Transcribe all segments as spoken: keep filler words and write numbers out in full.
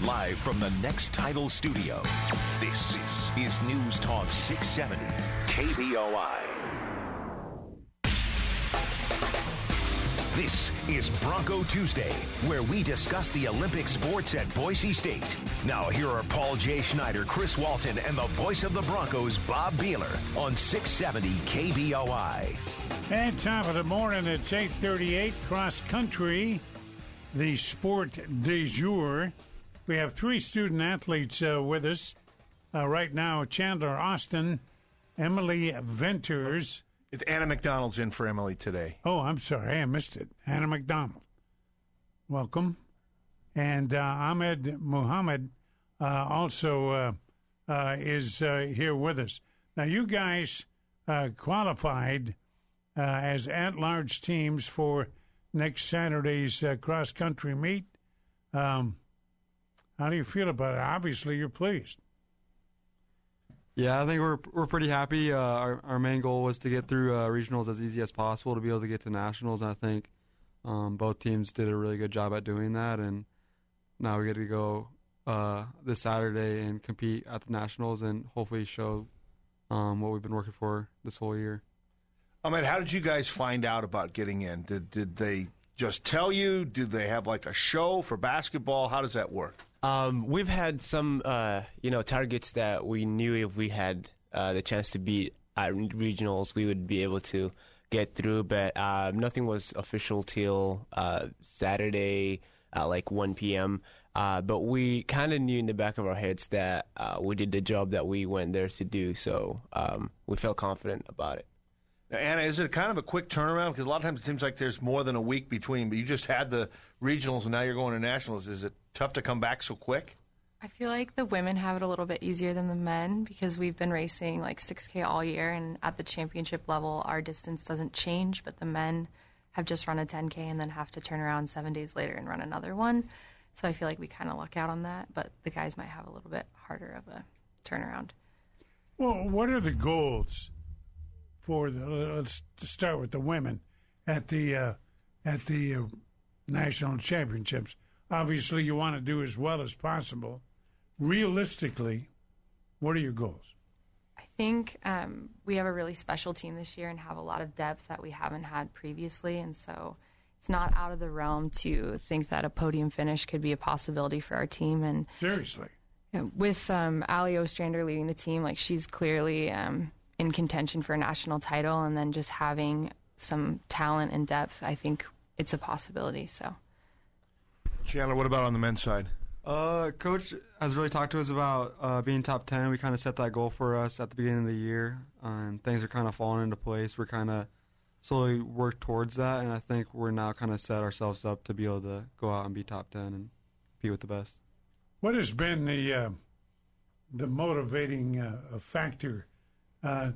Live from the Next Title studio, this is News Talk six seventy K B O I. This is Bronco Tuesday, where we discuss the Olympic sports at Boise State. Now, here are Paul J. Schneider, Chris Walton, and the voice of the Broncos, Bob Beeler, on six seventy K B O I. And top of the morning, it's eight thirty-eight, cross country, the sport du jour. We have three student athletes uh, with us uh, right now. Chandler Austin, Emily Venters. It's Anna McDonald's in for Emily today. Oh, I'm sorry. I missed it. Anna McDonald. Welcome. And uh, Ahmed Muhammad uh, also uh, uh, is uh, here with us. Now, you guys uh, qualified uh, as at-large teams for next Saturday's uh, cross-country meet. Um, how do you feel about it? Obviously, you're pleased. Yeah, I think we're we're pretty happy. Uh, our our main goal was to get through uh, regionals as easy as possible to be able to get to nationals. And I think um, both teams did a really good job at doing that. And now we get to go uh, this Saturday and compete at the nationals and hopefully show um, what we've been working for this whole year. Ahmed, how did you guys find out about getting in? Did did they just tell you? Did they have like a show for basketball? How does that work? Um, we've had some, uh, you know, targets that we knew if we had uh, the chance to beat at regionals, we would be able to get through. But uh, nothing was official till uh, Saturday at like one p.m. Uh, but we kind of knew in the back of our heads that uh, we did the job that we went there to do. So um, we felt confident about it. Now, Anna, is it kind of a quick turnaround? Because a lot of times it seems like there's more than a week between, but you just had the regionals and now you're going to nationals. Is it tough to come back so quick? I feel like the women have it a little bit easier than the men because we've been racing like six K all year, and at the championship level, our distance doesn't change, but the men have just run a ten K and then have to turn around seven days later and run another one. So I feel like we kind of luck out on that, but the guys might have a little bit harder of a turnaround. Well, what are the goals for the, let's start with the women at the uh, at the uh, national championships? Obviously, you want to do as well as possible. Realistically, what are your goals? I think um, we have a really special team this year and have a lot of depth that we haven't had previously, and so it's not out of the realm to think that a podium finish could be a possibility for our team. And seriously, you know, with um, Ali Ostrander leading the team, like she's clearly um, in contention for a national title, and then just having some talent and depth, I think it's a possibility. So, Chandler, what about on the men's side? Uh, Coach has really talked to us about uh, being top ten. We kind of set that goal for us at the beginning of the year, uh, and things are kind of falling into place. We're kind of slowly work towards that, and I think we're now kind of set ourselves up to be able to go out and be top ten and be with the best. What has been the uh, the motivating uh, factor uh,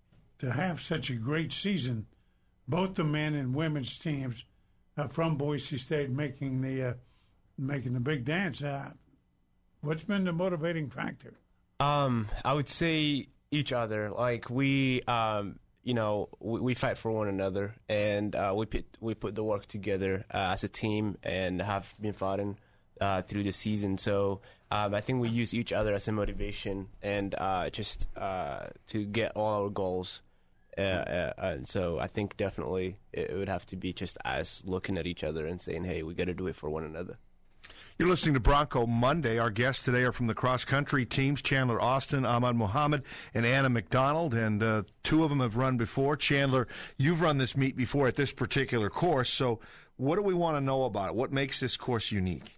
to have such a great season, both the men and women's teams uh, from Boise State making the uh, making the big dance? Uh, what's been the motivating factor? Um, I would say each other. Like we, um, you know, we, we fight for one another, and uh, we put we put the work together uh, as a team, and have been fighting uh, through the season. So um, I think we use each other as a motivation, and uh, just uh, to get all our goals. Uh, uh, and so I think definitely it would have to be just us looking at each other and saying, "Hey, we got to do it for one another." You're listening to Bronco Monday. Our guests today are from the cross-country teams, Chandler Austin, Ahmed Muhammad, and Anna McDonald, and uh, two of them have run before. Chandler, you've run this meet before at this particular course, so what do we want to know about it? What makes this course unique?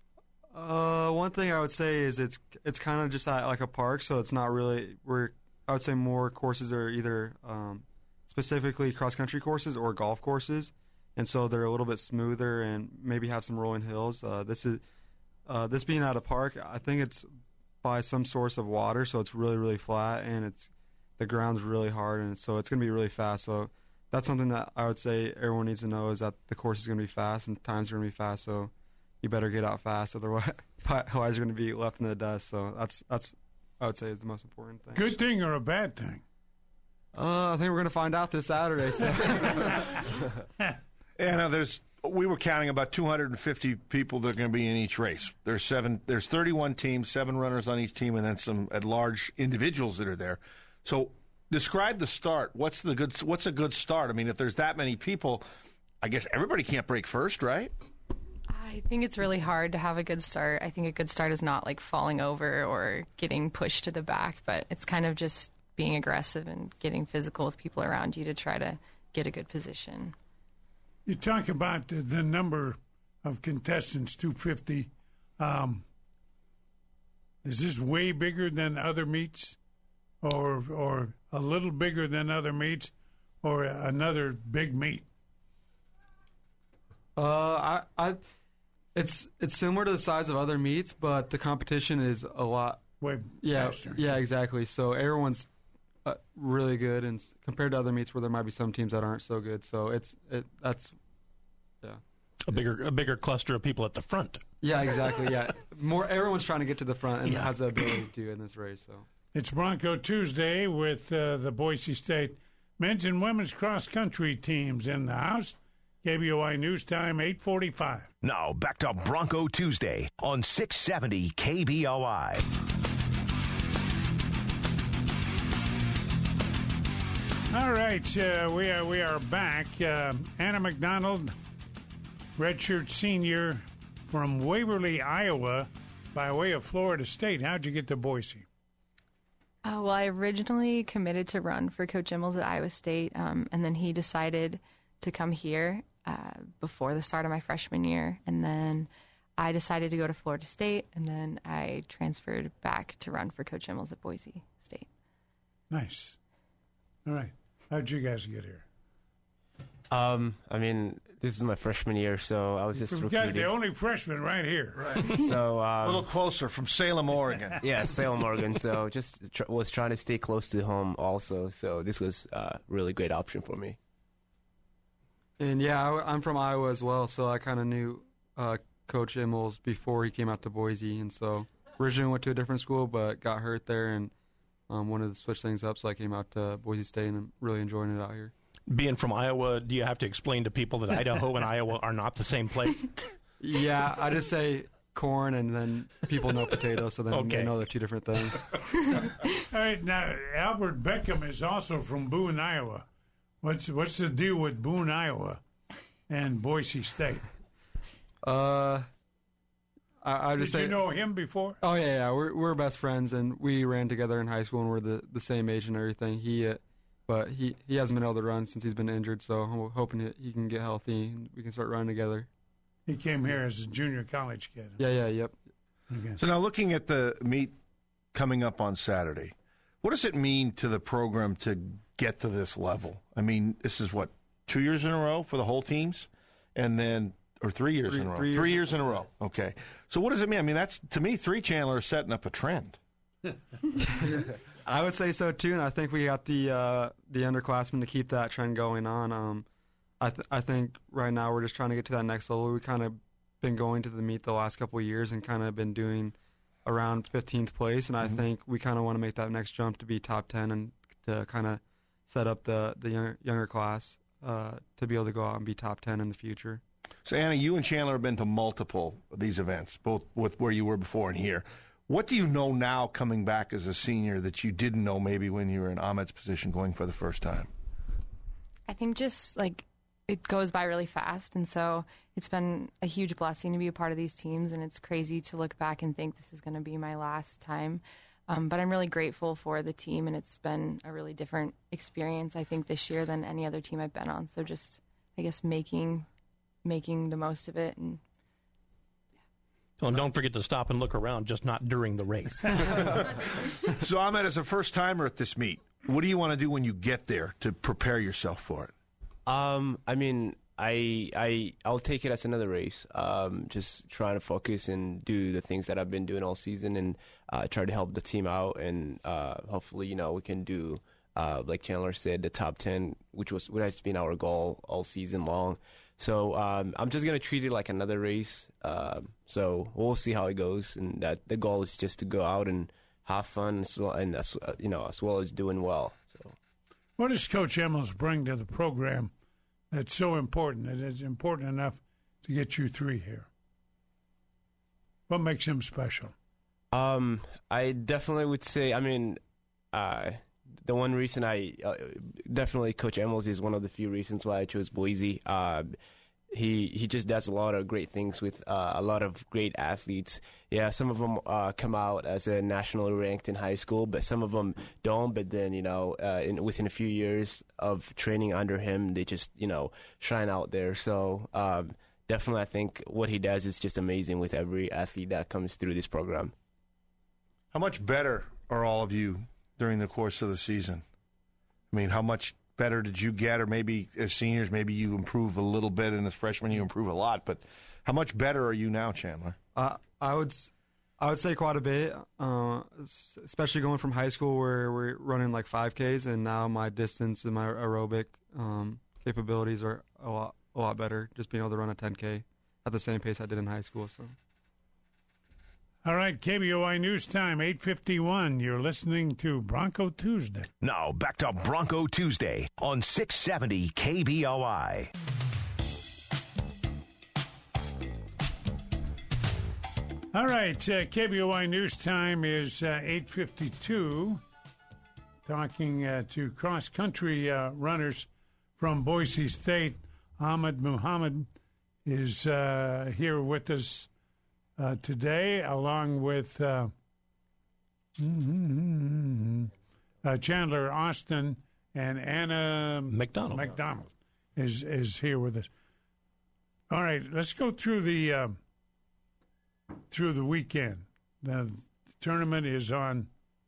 Uh, one thing I would say is it's it's kind of just at, like a park, so it's not really, we're, I would say more courses are either um, specifically cross-country courses or golf courses. And so they're a little bit smoother and maybe have some rolling hills. Uh, this is uh, this being at a park, I think it's by some source of water, so it's really, really flat, and it's the ground's really hard, and so it's going to be really fast. So that's something that I would say everyone needs to know is that the course is going to be fast and times are going to be fast, so you better get out fast, otherwise, otherwise you're going to be left in the dust. So that's, that's I would say, is the most important thing. Good thing or a bad thing? Uh, I think we're going to find out this Saturday. So. Anna, there's we were counting about two hundred fifty people that are going to be in each race. There's seven. There's thirty-one teams, seven runners on each team, and then some at-large individuals that are there. So, describe the start. What's the good? What's a good start? I mean, if there's that many people, I guess everybody can't break first, right? I think it's really hard to have a good start. I think a good start is not like falling over or getting pushed to the back, but it's kind of just being aggressive and getting physical with people around you to try to get a good position. You talk about the, the number of contestants, two hundred fifty. Um, is this way bigger than other meets, or or a little bigger than other meets, or another big meet? Uh, I, I, it's it's similar to the size of other meets, but the competition is a lot. Way yeah, faster. Yeah, exactly. So everyone's uh, really good, and s- compared to other meets where there might be some teams that aren't so good. So it's it that's yeah. A bigger a bigger cluster of people at the front. Yeah, exactly. Yeah, more everyone's trying to get to the front and Yeah. has the ability to in this race. So It's Bronco Tuesday with uh, the Boise State men's and women's cross country teams in the house. K B O I News Time, eight forty-five. Now back to Bronco Tuesday on six seventy K B O I. All right, uh, we are we are back. Uh, Anna McDonald, redshirt senior from Waverly, Iowa, by way of Florida State. How'd you get to Boise? Uh, well, I originally committed to run for Coach Immels at Iowa State, um, and then he decided to come here uh, before the start of my freshman year. And then I decided to go to Florida State, and then I transferred back to run for Coach Immels at Boise State. Nice. All right. How'd you guys get here? Um, I mean, this is my freshman year, so I was just We've got recruiting. the only freshman right here. Right. So A um, little closer from Salem, Oregon. yeah, Salem, Oregon. So just tr- was trying to stay close to home also. So this was a really great option for me. and yeah, I, I'm from Iowa as well, so I kind of knew uh, Coach Immels before he came out to Boise, and so originally went to a different school, but got hurt there and um, wanted to switch things up, so I came out to Boise State and I'm really enjoying it out here. Being from Iowa, do you have to explain to people that Idaho and Iowa are not the same place? Yeah, I just say corn, and then people know potato, so then Okay. they know they're two different things. All right. Now, Albert Beckham is also from Boone, Iowa. What's what's the deal with Boone, Iowa, and Boise State? Uh, I, I Did just say, you know him before? oh yeah, yeah, we're we're best friends, and we ran together in high school, and we're the, the same age and everything. He, uh, but he, he hasn't been able to run since he's been injured, so I'm hoping he, he can get healthy and we can start running together. He came here as a junior college kid. Yeah, yeah, yep. Okay. So now looking at the meet coming up on Saturday, what does it mean to the program to get to this level? I mean, this is what, two years in a row for the whole teams? And then, or three years Three- in a row? three years three in- years in a row. Okay. So what does it mean? I mean, that's, to me, three Chandler is setting up a trend. I would say so too, and I think we got the uh, the underclassmen to keep that trend going on. Um, I th- I think right now we're just trying to get to that next level. We kind of been going to the meet the last couple of years and kind of been doing around fifteenth place, and I Mm-hmm. think we kind of want to make that next jump to be top ten and to kind of set up the the younger, younger class uh, to be able to go out and be top ten in the future. So, Anna, you and Chandler have been to multiple of these events, both with where you were before and here. What do you know now coming back as a senior that you didn't know maybe when you were in Ahmed's position going for the first time? I think just like it goes by really fast, and so it's been a huge blessing to be a part of these teams, and it's crazy to look back and think this is going to be my last time. Um, but I'm really grateful for the team, and it's been a really different experience, I think, this year than any other team I've been on. So just, I guess, making making the most of it. And Well, and don't forget to stop and look around, just not during the race. So, Ahmed, as a first-timer at this meet, what do you want to do when you get there to prepare yourself for it? Um, I mean, I I I'll take it as another race. Um, just trying to focus and do the things that I've been doing all season, and uh, try to help the team out, and uh, hopefully, you know, we can do uh, like Chandler said, the top ten, which was which has been our goal all season long. So um, I'm just gonna treat it like another race. Um, so we'll see how it goes, and that the goal is just to go out and have fun, so, and as, you know, as well as doing well. So. What does Coach Immels bring to the program that's so important? That it's important enough to get you three here? What makes him special? Um, I definitely would say, I mean, uh, the one reason I uh, definitely Coach Emmels is one of the few reasons why I chose Boise. Uh, he he just does a lot of great things with uh, a lot of great athletes. Yeah, some of them uh, come out as a nationally ranked in high school, but some of them don't. But then, you know, uh, in, within a few years of training under him, they just, you know, shine out there. So um, definitely I think what he does is just amazing with every athlete that comes through this program. How much better are all of you during the course of the season? I mean, how much better did you get? Or maybe as seniors, maybe you improve a little bit, and as freshmen, you improve a lot. But how much better are you now, Chandler? Uh, I would I would say quite a bit, uh, especially going from high school where we're running like five Ks, and now my distance and my aerobic um, capabilities are a lot, a lot better, just being able to run a ten K at the same pace I did in high school. So. All right, K B O I News Time, eight fifty-one. You're listening to Bronco Tuesday. Now, back to Bronco Tuesday on six seventy K B O I. All right, uh, K B O I News Time is uh, eight fifty-two. Talking uh, to cross-country uh, runners from Boise State. Ahmad Muhammad is uh, here with us Uh, today, along with uh, uh, Chandler Austin and Anna McDonald. McDonald is is here with us. All right, let's go through the uh, through the weekend. The tournament is on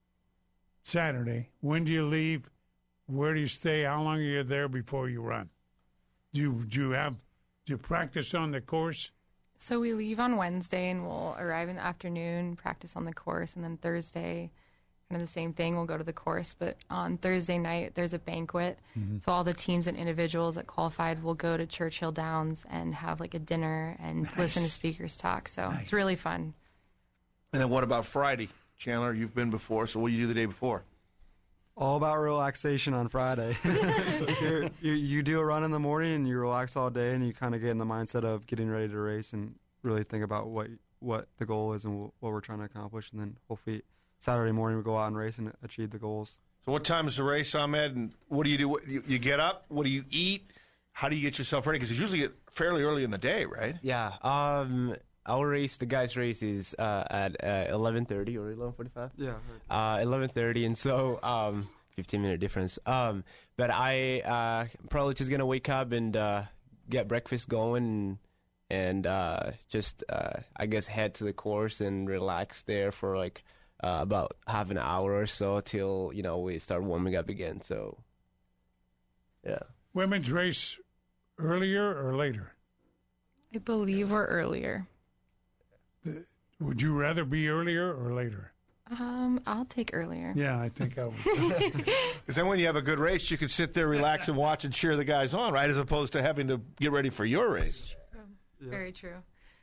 Saturday. When do you leave? Where do you stay? How long are you there before you run? Do you, do you have do you practice on the course? So we leave on Wednesday and we'll arrive in the afternoon, practice on the course, and then Thursday, kind of the same thing. We'll go to the course, but on Thursday night there's a banquet. Mm-hmm. So all the teams and individuals that qualified will go to Churchill Downs and have like a dinner and nice. listen to speakers talk. So nice. It's really fun. And then what about Friday? Chandler, you've been before, so what do you do the day before? All about relaxation on Friday. You're, you you do a run in the morning and you relax all day, and you kind of get in the mindset of getting ready to race and really think about what what the goal is and what we're trying to accomplish. And then hopefully Saturday morning we go out and race and achieve the goals. So what time is the race, Ahmed? And what do you do? What, you, you get up? What do you eat? How do you get yourself ready? Because it's usually fairly early in the day, right? Yeah. Um, our race, the guys' race is uh, at uh, eleven thirty or eleven forty-five. Yeah. Uh, eleven thirty, and so um, fifteen minute difference. Um, but I uh, probably just gonna wake up and uh, get breakfast going, and, and uh, just uh, I guess head to the course and relax there for like uh, about half an hour or so till you know we start warming up again. So yeah. Women's race earlier or later? I believe we're earlier. The, would you rather be earlier or later? Um, I'll take earlier. Yeah, I think I would. Because then when you have a good race, you can sit there, relax, and watch and cheer the guys on, right? As opposed to having to get ready for your race. True. Yeah. Very true.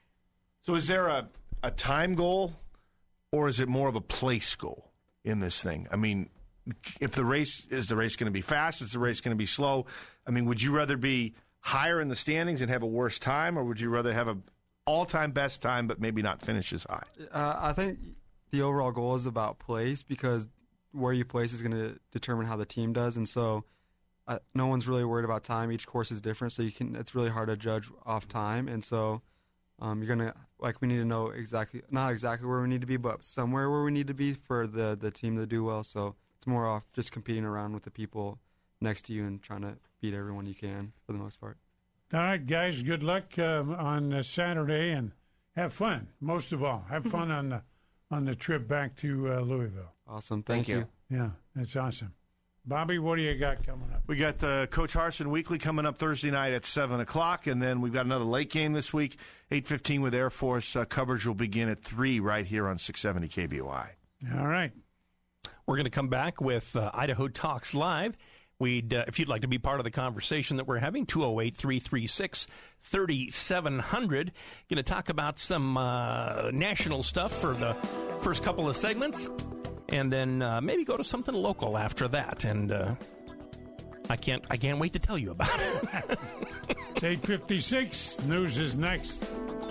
So is there a, a time goal, or is it more of a place goal in this thing? I mean, if the race, is the race going to be fast? Is the race going to be slow? I mean, would you rather be higher in the standings and have a worse time, or would you rather have a all-time best time but maybe not finish as high? Uh, I think the overall goal is about place, because where you place is going to determine how the team does, and so uh, no one's really worried about time. Each course is different, so you can. It's really hard to judge off time, and so um, you're gonna like we need to know exactly, not exactly where we need to be, but somewhere where we need to be for the the team to do well. So it's more off just competing around with the people next to you and trying to beat everyone you can for the most part. All right, guys, good luck uh, on uh, Saturday, and have fun. Most of all, have fun on the on the trip back to uh, Louisville. Awesome. Thank, Thank you. you. Yeah, that's awesome. Bobby, what do you got coming up? We got the Coach Harsin Weekly coming up Thursday night at seven o'clock, and then we've got another late game this week, eight fifteen with Air Force. Uh, coverage will begin at three right here on six seventy K B O I. All right. We're going to come back with uh, Idaho Talks Live. We'd, uh, if you'd like to be part of the conversation that we're having, two oh eight, three three six, three seven zero zero. Going to talk about some uh, national stuff for the first couple of segments, and then uh, maybe go to something local after that. And uh, I can't, I can't wait to tell you about it. It's eight fifty-six. News is next.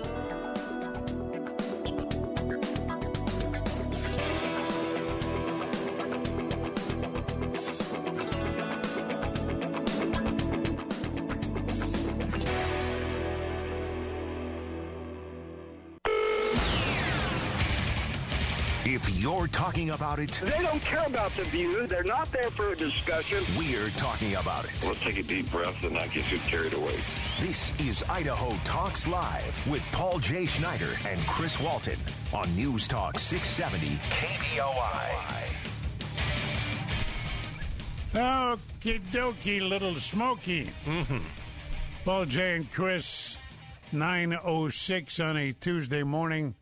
If you're talking about it, they don't care about the view. They're not there for a discussion. We're talking about it. Let's take a deep breath and not get too carried away. This is Idaho Talks Live with Paul J. Schneider and Chris Walton on News Talk six seventy K B O I. Okie dokie, little smoky. Mm-hmm. Paul J. and Chris, nine oh six on a Tuesday morning.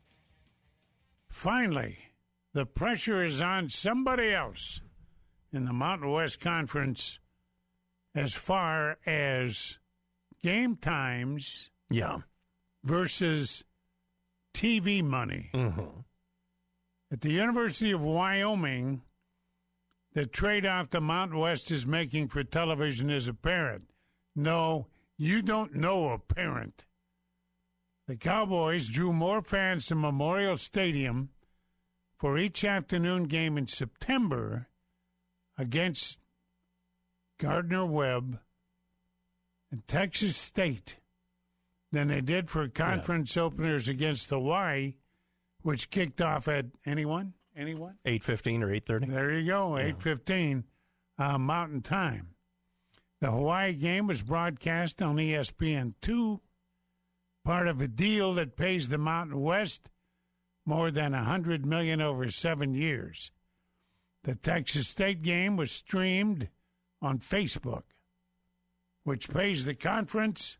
Finally, the pressure is on somebody else in the Mountain West Conference as far as game times Yeah. versus T V money. Mm-hmm. At the University of Wyoming, the trade-off the Mountain West is making for television is apparent. No, you don't know apparent. The Cowboys drew more fans to Memorial Stadium for each afternoon game in September against Gardner-Webb and Texas State than they did for conference yeah. openers against Hawaii, which kicked off at anyone? Anyone? eight fifteen or eight thirty. There you go, yeah. eight fifteen uh, Mountain Time. The Hawaii game was broadcast on E S P N two, part of a deal that pays the Mountain West more than one hundred million dollars over seven years. The Texas State game was streamed on Facebook, which pays the conference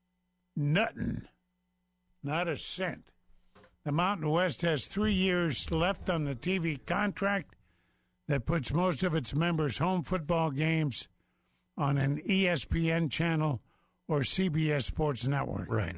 nothing, not a cent. The Mountain West has three years left on the T V contract that puts most of its members' home football games on an E S P N channel or C B S Sports Network. Right.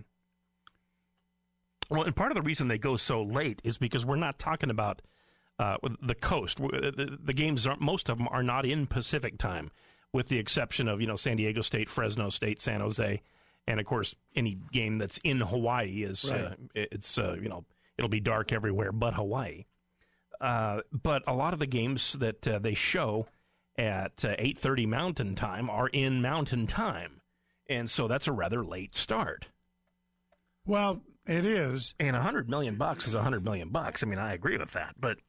Well, and part of the reason they go so late is because we're not talking about uh, the coast. The, the games, are, most of them are not in Pacific time, with the exception of, you know, San Diego State, Fresno State, San Jose, and, of course, any game that's in Hawaii is, right. uh, it's, uh, you know, it'll be dark everywhere but Hawaii. Uh, but a lot of the games that uh, they show at uh, eight thirty Mountain Time are in Mountain Time, and so that's a rather late start. Well, it is. And a hundred million bucks is a hundred million bucks. I mean, I agree with that, but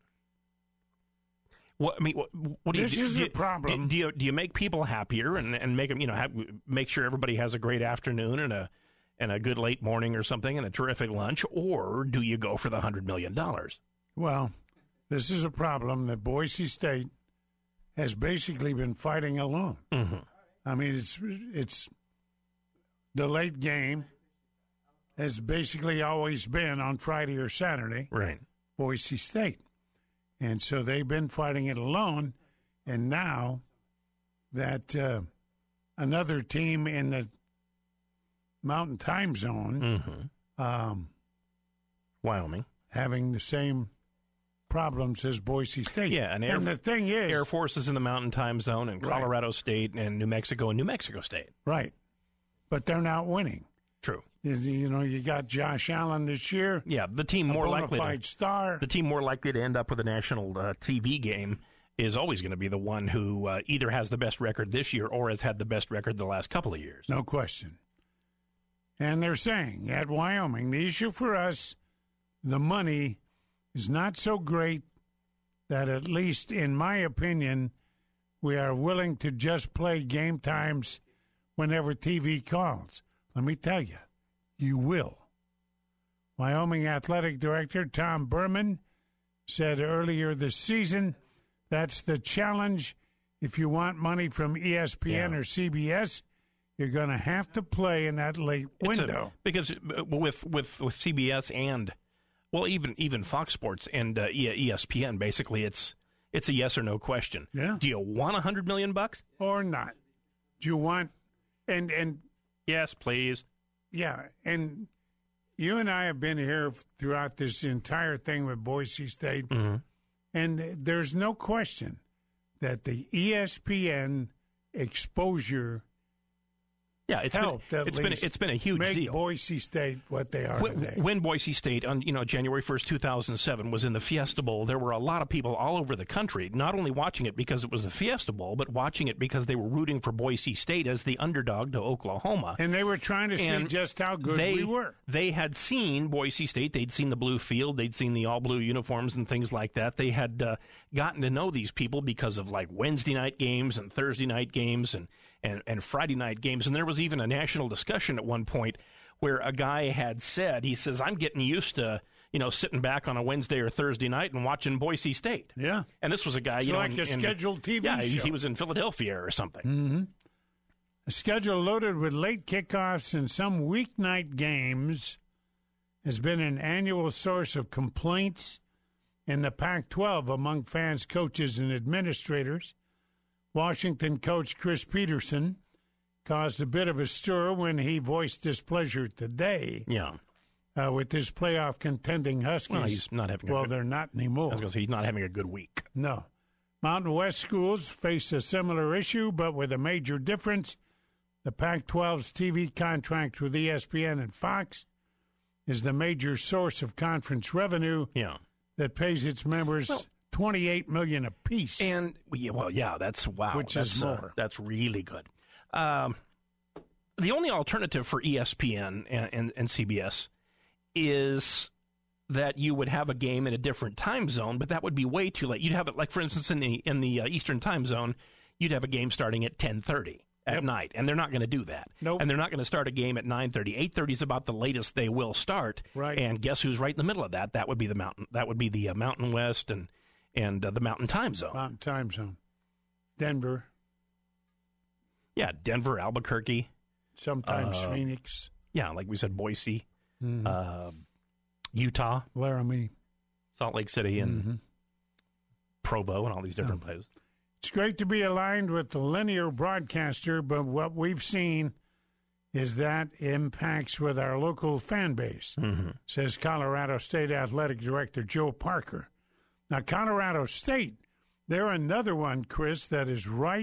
what I mean, what, what do this you do? This is do, a problem. Do, do you do you make people happier and, and make them, you know, have, make sure everybody has a great afternoon and a and a good late morning or something and a terrific lunch, or do you go for the hundred million dollars? Well, this is a problem that Boise State has basically been fighting alone. Mm-hmm. I mean, it's it's the late game has basically always been on Friday or Saturday. Right. Boise State. And so they've been fighting it alone. And now that uh, another team in the Mountain Time Zone, mm-hmm. um, Wyoming, having the same problems as Boise State. Yeah, and, Air, and the thing is, Air Force is in the Mountain Time Zone, and Colorado right. State and New Mexico and New Mexico State. Right. But they're not winning. True. You know, you got Josh Allen this year. Yeah, the team more likely to star. The team more likely to end up with a national uh, T V game is always going to be the one who uh, either has the best record this year or has had the best record the last couple of years. No question. And they're saying at Wyoming, the issue for us, the money, is not so great that, at least in my opinion, we are willing to just play game times whenever T V calls. Let me tell you, you will. Wyoming Athletic Director Tom Berman said earlier this season, that's the challenge. If you want money from E S P N yeah. or C B S, you're going to have to play in that late window. A, because with, with, with C B S and, well, even even Fox Sports and uh, E S P N, basically it's it's a yes or no question. Yeah. Do you want a hundred million bucks or not? Do you want and and yes, please. Yeah, and you and I have been here throughout this entire thing with Boise State, mm-hmm. and there's no question that the E S P N exposure Yeah, it's helped been, at it's least been it's been a huge make deal. Boise State what they are when, today. when Boise State on you know January first, two thousand seven was in the Fiesta Bowl, there were a lot of people all over the country not only watching it because it was the Fiesta Bowl, but watching it because they were rooting for Boise State as the underdog to Oklahoma. And they were trying to And see just how good they, we were. They had seen Boise State. They'd seen the blue field. They'd seen the all-blue uniforms and things like that. They had uh, gotten to know these people because of like Wednesday night games and Thursday night games and, and, and Friday night games. And there was even a national discussion at one point where a guy had said, he says, I'm getting used to, you know, sitting back on a Wednesday or Thursday night and watching Boise State. Yeah. And this was a guy, It's you know, like in, a in- scheduled T V yeah, he- show. he was in Philadelphia or something. Mm-hmm. A schedule loaded with late kickoffs and some weeknight games has been an annual source of complaints in the Pac twelve among fans, coaches, and administrators. Washington coach Chris Peterson caused a bit of a stir when he voiced displeasure today Yeah. uh, with his playoff contending Huskies. Well, he's not having a Well, good- they're not anymore. I was going to say he's not having a good week. No. Mountain West schools face a similar issue, but with a major difference. The Pac twelve's T V contract with E S P N and Fox is the major source of conference revenue Yeah. that pays its members Well- twenty-eight million dollars apiece. And yeah, well, yeah, that's wow, Which that's, is uh, more. that's really good. Um, the only alternative for E S P N and, and, and C B S is that you would have a game in a different time zone, but that would be way too late. You'd have it, like for instance, in the in the uh, Eastern time zone, you'd have a game starting at ten thirty at Yep. night, and they're not going to do that. Nope. And they're not going to start a game at nine thirty. eight thirty is about the latest they will start. Right. And guess who's right in the middle of that? That would be the mountain. That would be the uh, Mountain West and and uh, the Mountain Time Zone. Mountain time zone. Denver, Yeah, Denver, Albuquerque. sometimes Uh, Phoenix, Yeah, like we said, Boise, Mhm. uh, Utah, Laramie. Salt Lake City, and Mhm. Provo, and all these different places. It's great to be aligned with the linear broadcaster, but what we've seen is that impacts with our local fan base, Mm-hmm. says Colorado State Athletic Director Joe Parker. Now, Colorado State, they're another one, Chris, that is right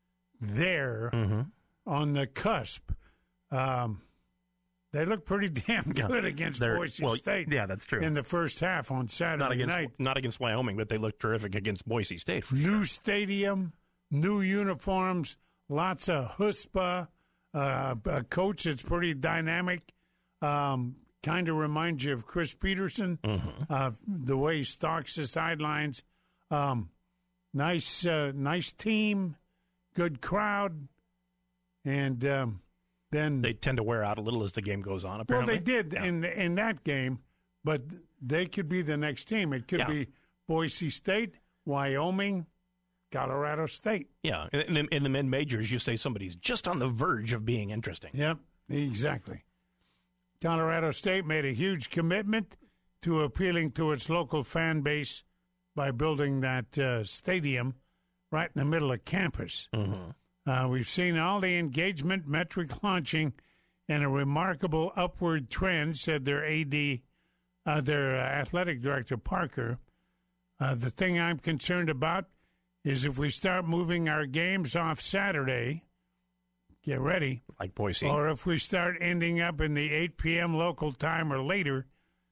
there Mm-hmm. on the cusp. Um, they look pretty damn Yeah. good against They're- Boise well, State yeah, that's true. in the first half on Not Saturday against night. not against Wyoming, but they look terrific against Boise State. For New stadium, new uniforms, lots of chutzpah. Uh, a coach that's pretty dynamic. Um, kind of reminds you of Chris Peterson, Mm-hmm. uh, the way he stalks the sidelines. Um, nice, uh, nice team, good crowd, and um, then They tend to wear out a little as the game goes on. well, Apparently, they did Yeah. in in that game, but they could be the next team. It could Yeah. be Boise State, Wyoming, Colorado State. Yeah, in, in, the- in the mid majors, you say somebody's just on the verge of being interesting. Yep, exactly. Colorado State made a huge commitment to appealing to its local fan base by building that uh, stadium right in the middle of campus. Mm-hmm. Uh, we've seen all the engagement metric launching and a remarkable upward trend, said their A D, uh, their uh, athletic director, Parker. Uh, the thing I'm concerned about is if we start moving our games off Saturday, get ready, Like Boise. or if we start ending up in the eight p.m. local time or later,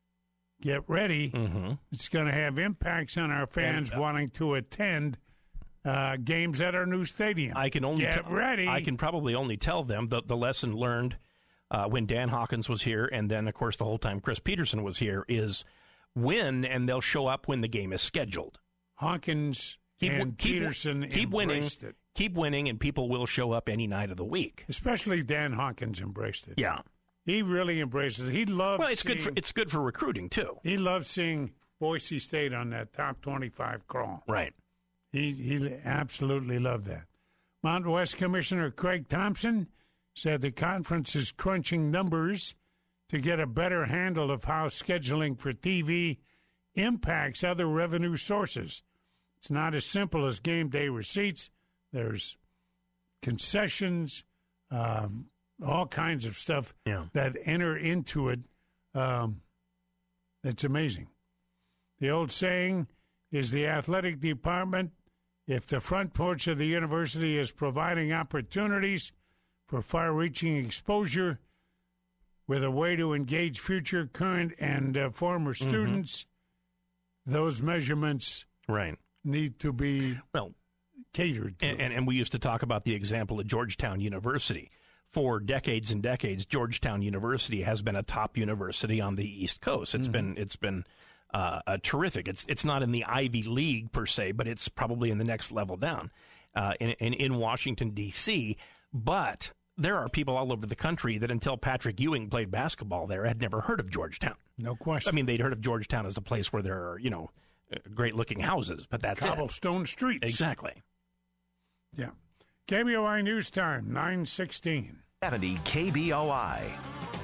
get ready. Mm-hmm. It's going to have impacts on our fans And, uh, wanting to attend uh, games at our new stadium. I can only get tell- ready. I can probably only tell them the the lesson learned uh, when Dan Hawkins was here, and then of course the whole time Chris Peterson was here, is win, and they'll show up when the game is scheduled. Hawkins Keep, and keep, Peterson keep winning, embraced it. keep winning, and people will show up any night of the week. Especially Dan Hawkins embraced it. Yeah. He really embraces it. He loves Well, it's seeing, good for it's good for recruiting too. he loves seeing Boise State on that top twenty-five crawl. Right. He he absolutely loved that. Mountain West Commissioner Craig Thompson said the conference is crunching numbers to get a better handle of how scheduling for T V impacts other revenue sources. It's not as simple as game day receipts. There's concessions, um, all kinds of stuff Yeah. that enter into it. Um, it's amazing. The old saying is the athletic department, if the front porch of the university is providing opportunities for far-reaching exposure with a way to engage future, current, and uh, former students. Mm-hmm. Those measurements right. need to be well catered to. And, and, and we used to talk about the example of Georgetown University. For decades and decades, Georgetown University has been a top university on the East Coast. It's mm-hmm. been it's been uh, a terrific. It's it's not in the Ivy League per se, but it's probably in the next level down uh, in, in in Washington D C. But there are people all over the country that until Patrick Ewing played basketball there had never heard of Georgetown. No question. I mean, they'd heard of Georgetown as a place where there are, you know, great-looking houses, but that's Cobblestone it. streets. Exactly. Yeah. K B O I News Time, nine sixteen. seventy K B O I.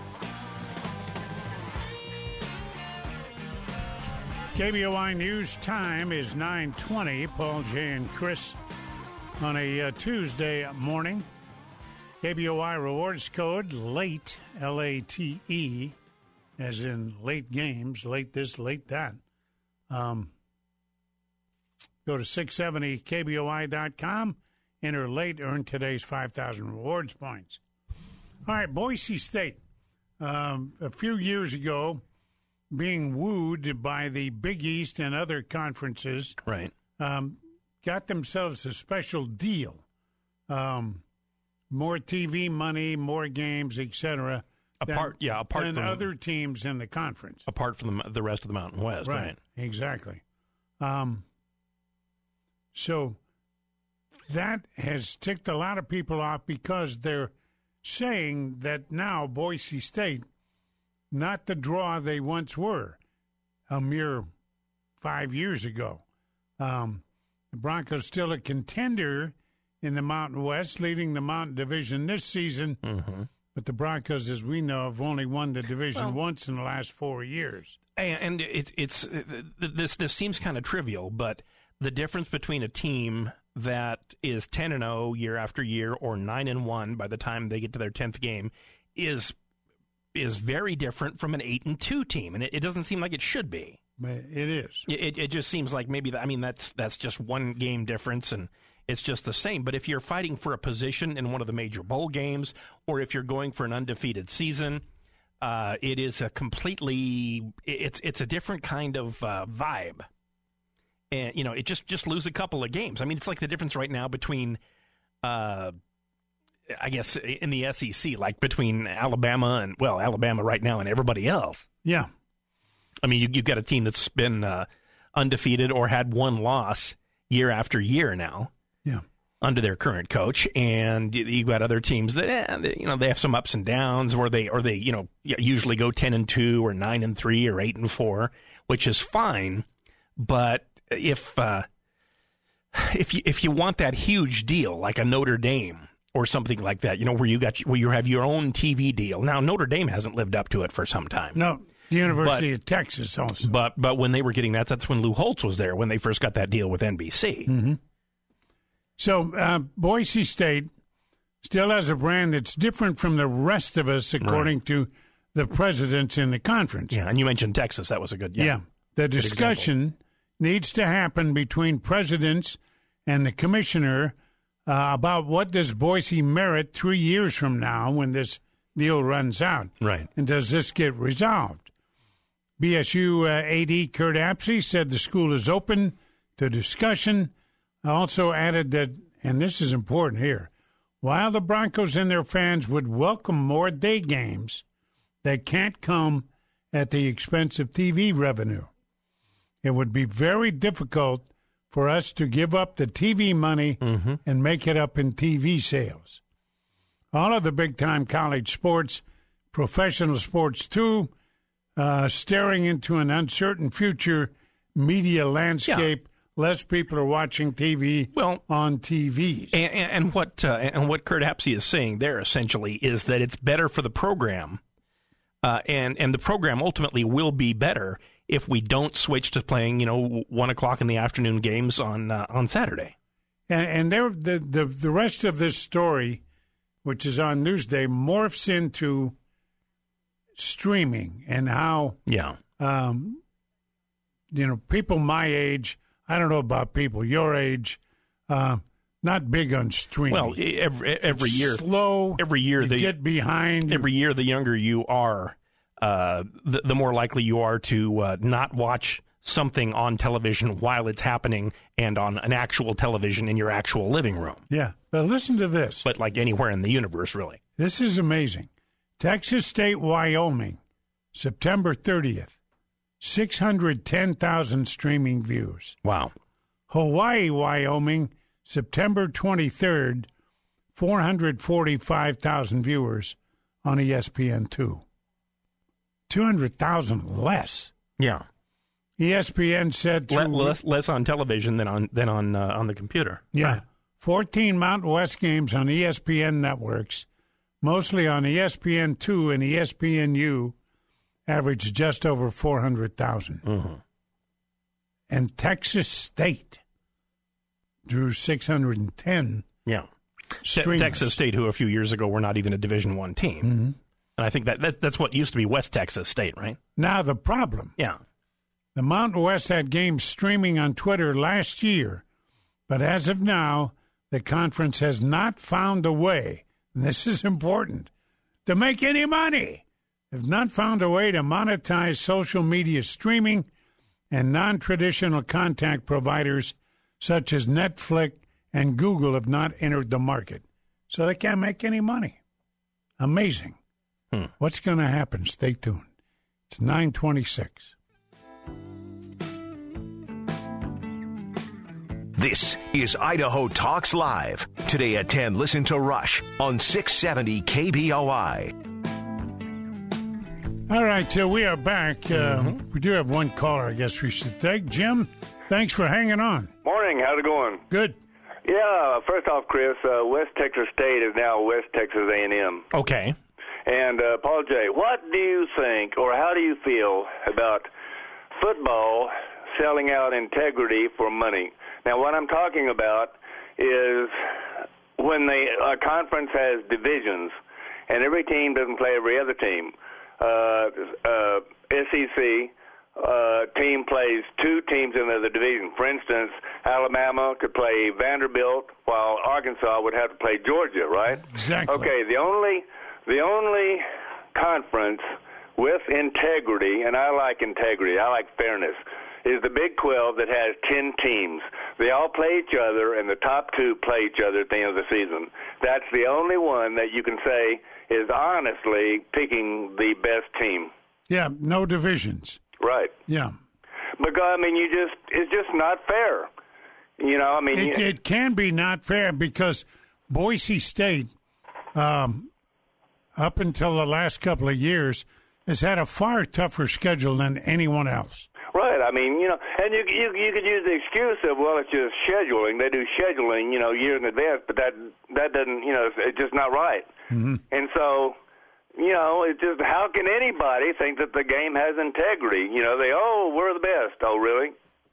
K B O I News Time is nine twenty. Paul, Jay, and Chris on a uh, Tuesday morning. K B O I rewards code LATE, L A T E, as in late games, late this, late that. Um, go to six seventy K B O I dot com, enter LATE, earn today's five thousand rewards points. All right, Boise State, um, a few years ago, being wooed by the Big East and other conferences, right? Um, got themselves a special deal. Um, more T V money, more games, et cetera. Apart, than, yeah, apart than from other teams in the conference. Apart from the, the rest of the Mountain West, right? right. Exactly. Um, so that has ticked a lot of people off because they're saying that now Boise State, not the draw they once were a mere five years ago. Um, the Broncos still a contender in the Mountain West, leading the Mountain Division this season. Mm-hmm. But the Broncos, as we know, have only won the division well, once in the last four years. And it, it's this this seems kind of trivial, but the difference between a team that is ten and zero year after year, or nine and one by the time they get to their tenth game, is is very different from an eight and two team, and it, it doesn't seem like it should be. But it is. It it just seems like maybe that, I mean that's that's just one game difference, and it's just the same. But if you're fighting for a position in one of the major bowl games, or if you're going for an undefeated season, uh, it is a completely it's it's a different kind of uh, vibe. And you know, it just just lose a couple of games. I mean, it's like the difference right now between, uh, I guess, in the S E C, like between Alabama and well, Alabama right now and everybody else. Yeah. I mean, you, you've got a team that's been uh, undefeated or had one loss year after year now. Yeah. Under their current coach, and you've got other teams that eh, you know they have some ups and downs, or they or they you know usually go ten and two, or nine and three, or eight and four, which is fine. But if uh, if you if you want that huge deal like a Notre Dame or something like that, you know, where you got where you have your own T V deal. Now Notre Dame hasn't lived up to it for some time. No. The University but, of Texas also. But but when they were getting that, that's when Lou Holtz was there, when they first got that deal with N B C. Mm-hmm. So uh, Boise State still has a brand that's different from the rest of us, according right. to the presidents in the conference. Yeah, and you mentioned Texas. That was a good yeah. Yeah. The discussion example. needs to happen between presidents and the commissioner uh, about what does Boise merit three years from now when this deal runs out. Right. And does this get resolved? B S U uh, A D Kurt Apsey said the school is open to discussion. Also added that, and this is important here, while the Broncos and their fans would welcome more day games, they can't come at the expense of T V revenue. It would be very difficult for us to give up the T V money mm-hmm. and make it up in T V sales. All of the big-time college sports, professional sports too, uh, staring into an uncertain future media landscape. Yeah. Less people are watching T V well, on T Vs. And, and what uh, and what Kurt Apsey is saying there essentially is that it's better for the program, uh, and and the program ultimately will be better if we don't switch to playing, you know, one o'clock in the afternoon games on uh, on Saturday. And, and there, the, the the rest of this story, which is on Newsday, morphs into streaming and how yeah, um, you know, people my age. I don't know about people your age. Uh, not big on streaming. Well, every every year, slow. Every year, you the get behind. Every year, the younger you are, uh, the, the more likely you are to uh, not watch something on television while it's happening and on an actual television in your actual living room. Yeah, but listen to this. But like anywhere in the universe, really. This is amazing. Texas State, Wyoming, September thirtieth, six hundred ten thousand streaming views. Wow. Hawaii, Wyoming, September twenty-third, four hundred forty-five thousand viewers on E S P N two. two hundred thousand less. Yeah. E S P N said Le- less less on television than on than on uh, on the computer. Yeah, right. fourteen Mountain West games on E S P N networks, mostly on E S P N two and E S P N U, averaged just over four hundred thousand. Mm-hmm. And Texas State drew six hundred ten. Yeah, Te- Texas State, who a few years ago were not even a Division One team, mm-hmm. and I think that, that that's what used to be West Texas State, right? Now the problem. Yeah. The Mountain West had games streaming on Twitter last year, but as of now, the conference has not found a way, and this is important, to make any money. They've not found a way to monetize social media streaming, and non-traditional contact providers such as Netflix and Google have not entered the market. So they can't make any money. Amazing. Hmm. What's going to happen? Stay tuned. It's nine twenty-six. This is Idaho Talks Live. Today at ten, listen to Rush on six seventy K B O I. All right, uh, we are back. Uh, mm-hmm. We do have one caller I guess we should take. Jim, thanks for hanging on. Morning. How's it going? Good. Yeah, first off, Chris, uh, West Texas State is now West Texas A and M. Okay. And, uh, Paul J., what do you think or how do you feel about football selling out integrity for money? Now, what I'm talking about is when the a conference has divisions and every team doesn't play every other team. Uh, uh, S E C uh, team plays two teams in the other division. For instance, Alabama could play Vanderbilt while Arkansas would have to play Georgia, right? Exactly. Okay, the only the only conference with integrity, and I like integrity, I like fairness, is the Big twelve that has ten teams. They all play each other, and the top two play each other at the end of the season. That's the only one that you can say is honestly picking the best team. Yeah, no divisions. Right. Yeah. Because, I mean, you just it's just not fair. You know, I mean... It, you, it can be not fair because Boise State, um, up until the last couple of years, has had a far tougher schedule than anyone else. Right. I mean, you know, and you you you could use the excuse of, well, it's just scheduling. They do scheduling, you know, years in advance, but that that doesn't, you know, it's just not right. Mm-hmm. And so, you know, it's just how can anybody think that the game has integrity? You know, they oh, we're the best. Oh, really?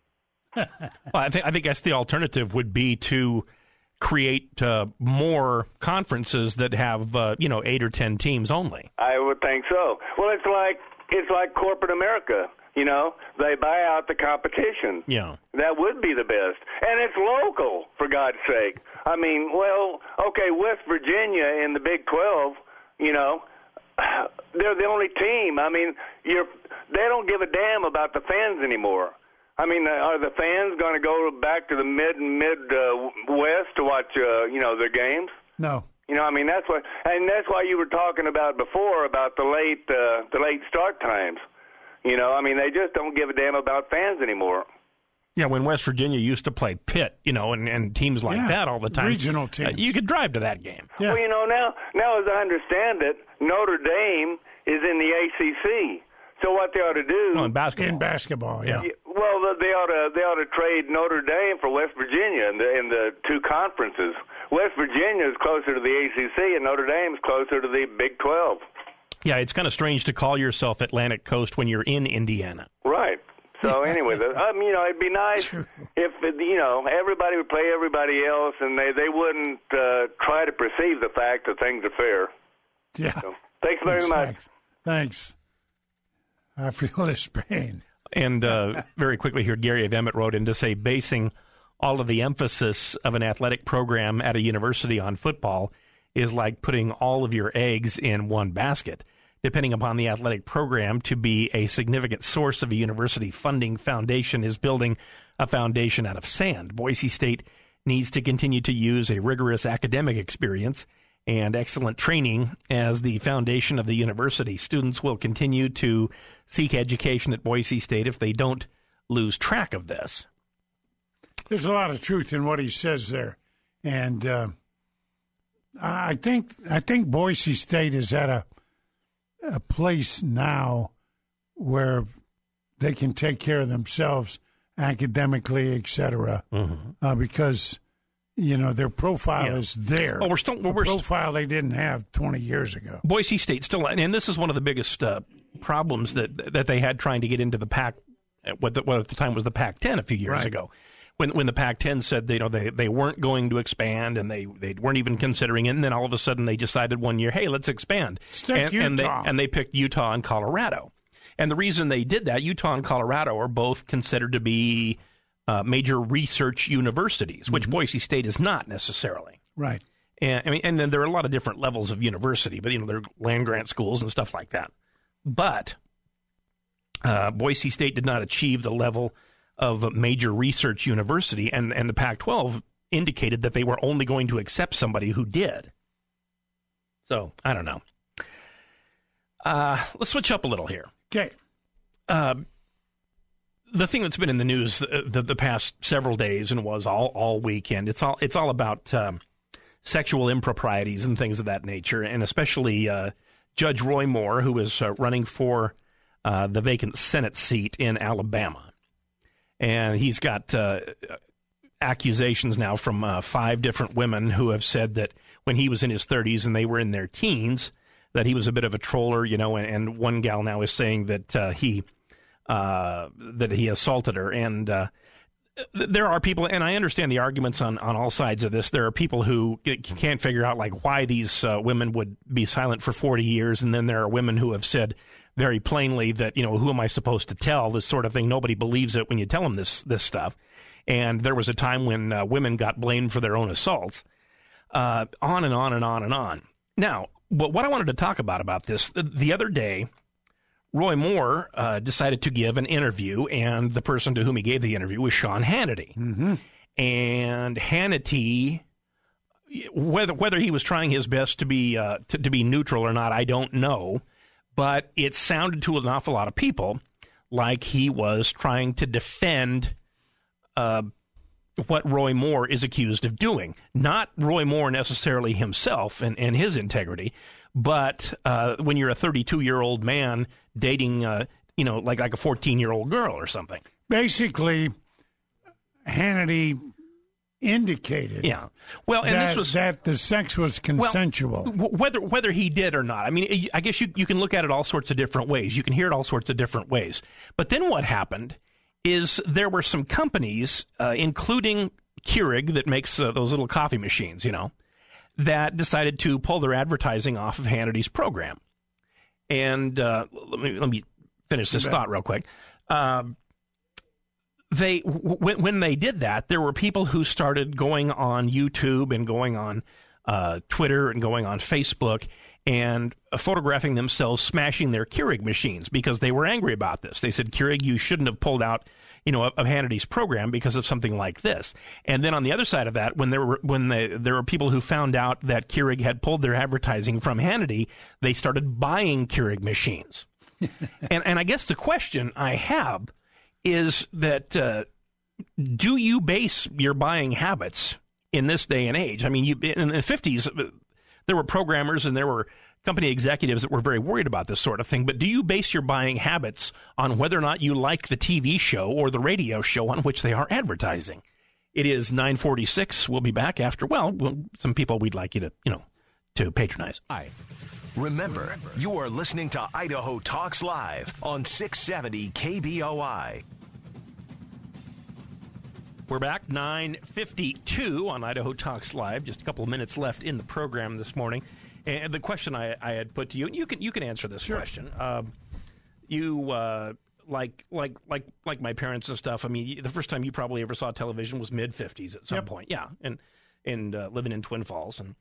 Well, I think I think that's the alternative would be to create uh, more conferences that have uh, you know eight or ten teams only. I would think so. Well, it's like it's like corporate America. You know, they buy out the competition. Yeah. That would be the best. And it's local, for God's sake. I mean, well, okay, West Virginia in the Big twelve, you know, they're the only team. I mean, you're, they don't give a damn about the fans anymore. I mean, are the fans going to go back to the mid mid uh, west to watch, uh, you know, their games? No. You know, I mean, that's what, and that's why you were talking about before about the late uh, the late start times. You know, I mean, they just don't give a damn about fans anymore. Yeah, when West Virginia used to play Pitt, you know, and, and teams like Yeah, that all the time. regional teams. Uh, you could drive to that game. Yeah. Well, you know, now, now as I understand it, Notre Dame is in the A C C. So what they ought to do... Well, in basketball. In basketball, yeah. Well, they ought to they ought to trade Notre Dame for West Virginia in the, in the two conferences. West Virginia is closer to the A C C, and Notre Dame is closer to the Big twelve. Yeah, it's kind of strange to call yourself Atlantic Coast when you're in Indiana. Right. So anyway, the, um, you know, it'd be nice True. if, you know, everybody would play everybody else, and they, they wouldn't uh, try to perceive the fact that things are fair. Yeah. So, thanks very Thanks, much. Thanks. Thanks. I feel this pain. And uh, very quickly here, Gary of Emmett wrote in to say basing all of the emphasis of an athletic program at a university on football is like putting all of your eggs in one basket. Depending upon the athletic program to be a significant source of a university funding, foundation is building a foundation out of sand. Boise State needs to continue to use a rigorous academic experience and excellent training as the foundation of the university. Students will continue to seek education at Boise State if they don't lose track of this. There's a lot of truth in what he says there, and uh, I think I think Boise State is at a a place now where they can take care of themselves academically, et cetera, mm-hmm. uh, because, you know, their profile yeah. is there. Oh, we're still we're a profile they didn't have twenty years ago. Boise State still, and this is one of the biggest uh, problems that that they had trying to get into the Pac, what, the, what at the time was the Pac ten a few years right. ago. When when the Pac ten said, you know, they, they weren't going to expand and they, they weren't even considering it, and then all of a sudden they decided one year, hey, let's expand. Stick and, Utah. And they, and they picked Utah and Colorado. And the reason they did that, Utah and Colorado are both considered to be uh, major research universities, which mm-hmm. Boise State is not necessarily. Right. And I mean, and then there are a lot of different levels of university, but you know, there are land grant schools and stuff like that. But uh, Boise State did not achieve the level of a major research university, and, and the Pac twelve indicated that they were only going to accept somebody who did. So, I don't know. Uh, let's switch up a little here. Okay. Uh, the thing that's been in the news the, the, the past several days and was all, all weekend, it's all it's all about um, sexual improprieties and things of that nature, and especially uh, Judge Roy Moore, who is uh, running for uh, the vacant Senate seat in Alabama. And he's got uh, accusations now from uh, five different women who have said that when he was in his thirties and they were in their teens, that he was a bit of a troller, you know, and, and one gal now is saying that uh, he uh, that he assaulted her. And uh, there are people, and I understand the arguments on, on all sides of this. There are people who can't figure out, like, why these uh, women would be silent for forty years, and then there are women who have said very plainly that, you know, who am I supposed to tell, this sort of thing. Nobody believes it when you tell them this this stuff. And there was a time when uh, women got blamed for their own assaults. Uh, on and on and on and on. Now, but what I wanted to talk about about this, the other day, Roy Moore uh, decided to give an interview, and the person to whom he gave the interview was Sean Hannity. Mm-hmm. And Hannity, whether whether he was trying his best to be uh, to, to be neutral or not, I don't know. But it sounded to an awful lot of people like he was trying to defend uh, what Roy Moore is accused of doing. Not Roy Moore necessarily himself and, and his integrity, but uh, when you're a thirty-two-year-old man dating, uh, you know, like, like a fourteen-year-old girl or something. Basically, Hannity indicated yeah. well, and that, this was, that the sex was consensual. Well, whether whether he did or not. I mean, I guess you, you can look at it all sorts of different ways. You can hear it all sorts of different ways. But then what happened is there were some companies, uh, including Keurig, that makes uh, those little coffee machines, you know, that decided to pull their advertising off of Hannity's program. And uh, let me let me finish this thought real quick. Um, They w- when they did that, there were people who started going on YouTube and going on uh, Twitter and going on Facebook and uh, photographing themselves smashing their Keurig machines because they were angry about this. They said, Keurig, you shouldn't have pulled out, you know, of Hannity's program because of something like this. And then on the other side of that, when there were when they, there were people who found out that Keurig had pulled their advertising from Hannity, they started buying Keurig machines. and and I guess the question I have is that uh, do you base your buying habits in this day and age? I mean, you, in the fifties, there were programmers and there were company executives that were very worried about this sort of thing, but do you base your buying habits on whether or not you like the T V show or the radio show on which they are advertising? It is nine forty-six. We'll be back after, well, some people we'd like you to, you know, to patronize. Hi. Remember, you are listening to Idaho Talks Live on six seventy K B O I. We're back, nine fifty-two on Idaho Talks Live. Just a couple of minutes left in the program this morning. And the question I, I had put to you, and you can you can answer this sure. question. Uh, you uh, like like like like my parents and stuff. I mean, the first time you probably ever saw television was mid fifties at some Yep. point. Yeah, and and uh, living in Twin Falls and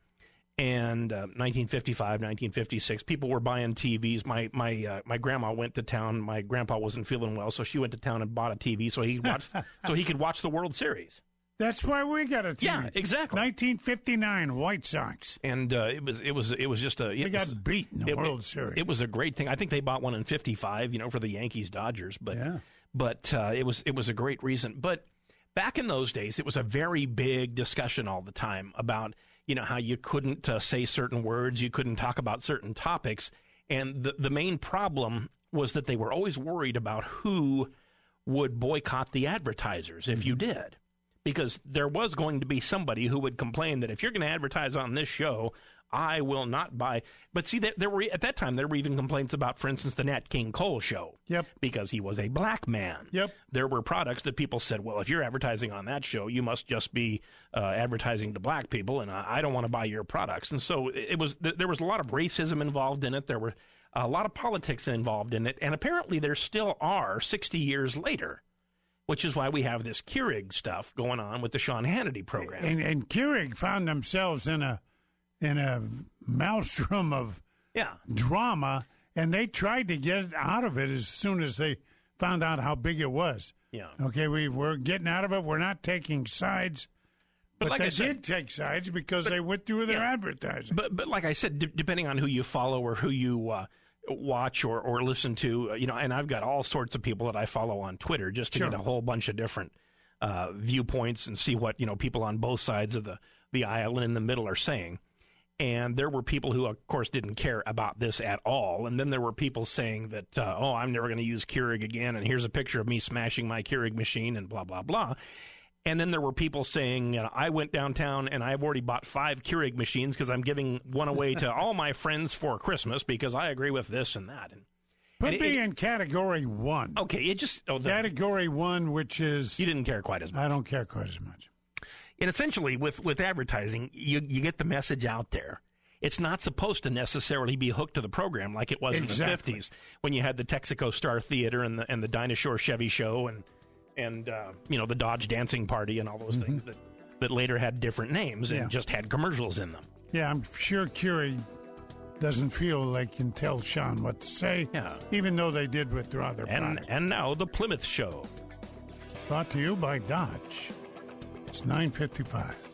and uh, nineteen fifty-five, nineteen fifty-six, people were buying T Vs. My my uh, my grandma went to town. My grandpa wasn't feeling well, so she went to town and bought a T V so he watched so he could watch the World Series. That's why we got a team. Yeah, exactly. nineteen fifty-nine White Sox. And uh, it was it was it was just a it They got was, beat in the it, World it, Series. It was a great thing. I think they bought one in fifty-five, you know, for the Yankees Dodgers. But Yeah. but uh, it was it was a great reason. But back in those days, it was a very big discussion all the time about, you know, how you couldn't uh, say certain words, you couldn't talk about certain topics, and the the main problem was that they were always worried about who would boycott the advertisers if you did. Because there was going to be somebody who would complain that if you're going to advertise on this show, I will not buy. But see, there, there were at that time there were even complaints about, for instance, the Nat King Cole show. Yep. Because he was a black man. Yep. There were products that people said, well, if you're advertising on that show, you must just be uh, advertising to black people, and I, I don't want to buy your products. And so it was. There was a lot of racism involved in it. There were a lot of politics involved in it, and apparently there still are sixty years later. Which is why we have this Keurig stuff going on with the Sean Hannity program. And, and Keurig found themselves in a in a maelstrom of yeah. drama, and they tried to get out of it as soon as they found out how big it was. Yeah. Okay, we, we're getting out of it. We're not taking sides. But But, like they I said- did take sides because But- they went through their yeah. advertising. But but like I said, d- depending on who you follow or who you uh, watch or, or listen to, uh, you know, and I've got all sorts of people that I follow on Twitter just to Sure. get a whole bunch of different uh, viewpoints and see what, you know, people on both sides of the, the aisle and in the middle are saying. And there were people who, of course, didn't care about this at all. And then there were people saying that, uh, oh, I'm never going to use Keurig again, and here's a picture of me smashing my Keurig machine and blah, blah, blah. And then there were people saying, you know, I went downtown and I've already bought five Keurig machines because I'm giving one away to all my friends for Christmas because I agree with this and that. And, Put and me it- in category one. okay, it just oh, the, Category one, which is you didn't care quite as much. I don't care quite as much. And essentially, with with advertising, you you get the message out there. It's not supposed to necessarily be hooked to the program like it was Exactly. in the fifties when you had the Texaco Star Theater and the and the Dinah Shore Chevy Show and and uh, you know, the Dodge Dancing Party and all those things that, that later had different names and Yeah. just had commercials in them. Yeah, I'm sure Keurig doesn't feel they can tell Sean what to say, Yeah. even though they did withdraw their And product. and now the Plymouth Show. Brought to you by Dodge. It's nine fifty-five.